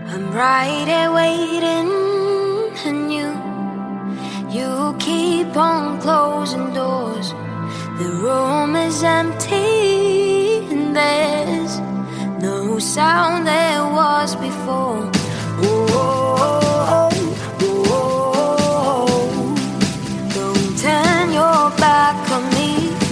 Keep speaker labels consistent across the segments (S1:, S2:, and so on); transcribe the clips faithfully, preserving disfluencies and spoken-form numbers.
S1: I'm right here waiting, and you, you keep on closing doors. The room is empty, and there's no sound there was before. Oh, oh, oh, oh. Don't turn your back on me.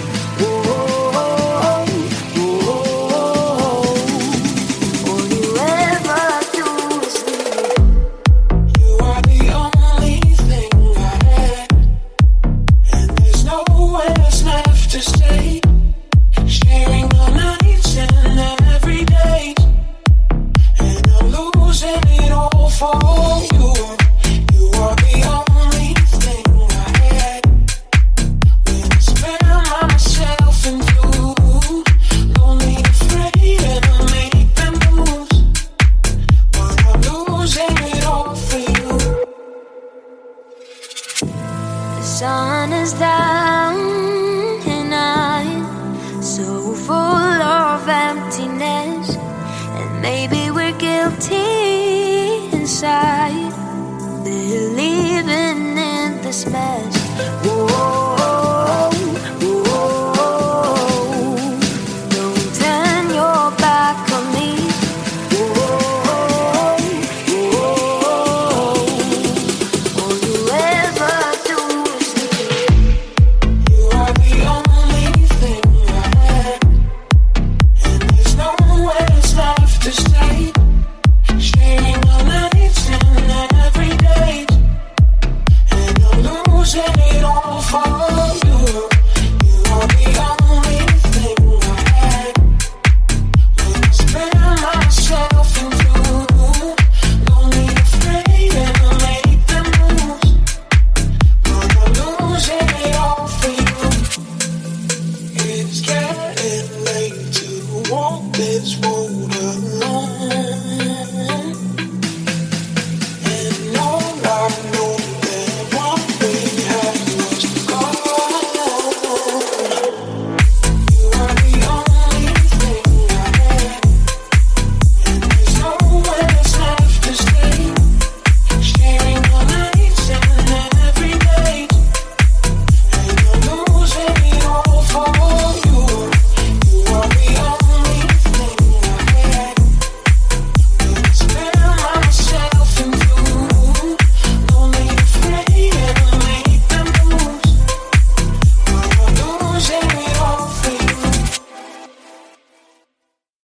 S1: Sun is down and I'm so full of emptiness, and maybe we're guilty inside, believing in this mess. Whoa.